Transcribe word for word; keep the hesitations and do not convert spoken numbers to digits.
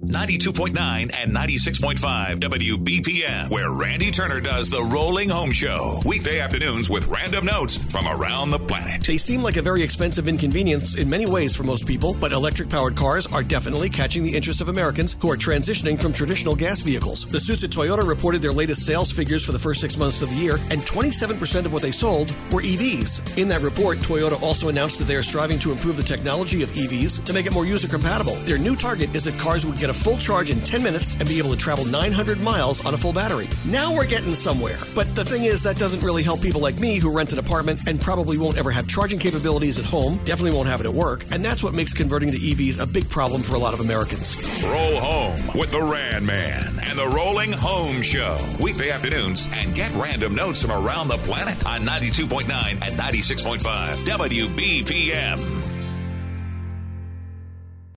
ninety-two point nine and ninety-six point five W B P M, where Randy Turner does the Rolling Home Show. Weekday afternoons with random notes from around the planet. They seem like a very expensive inconvenience in many ways for most people, but electric-powered cars are definitely catching the interest of Americans who are transitioning from traditional gas vehicles. The suits at Toyota reported their latest sales figures for the first six months of the year, and twenty-seven percent of what they sold were E Vs. In that report, Toyota also announced that they are striving to improve the technology of E Vs to make it more user-compatible. Their new target is that cars would get a full charge in ten minutes and be able to travel nine hundred miles on a full battery. Now we're getting somewhere. But the thing is, that doesn't really help people like me who rent an apartment and probably won't ever have charging capabilities at home, definitely won't have it at work, and that's what makes converting to E Vs a big problem for a lot of Americans. Roll home with the Ran Man and the Rolling Home Show. Weekday afternoons, and get random notes from around the planet on ninety-two point nine and ninety-six point five W B P M.